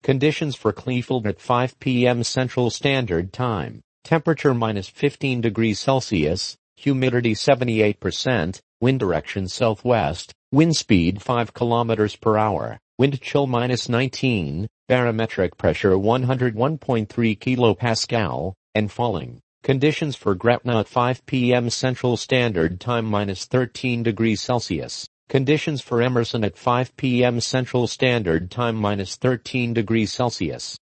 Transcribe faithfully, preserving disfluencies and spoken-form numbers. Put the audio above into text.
Conditions for Kleefeld at five p m Central Standard Time. Temperature minus fifteen degrees Celsius, humidity seventy-eight percent, wind direction southwest, wind speed five kilometers per hour, wind chill minus nineteen, barometric pressure one hundred one point three kilopascal, and falling. Conditions for Gretna at five p m Central Standard Time minus thirteen degrees Celsius. Conditions for Emerson at five p m Central Standard Time minus thirteen degrees Celsius.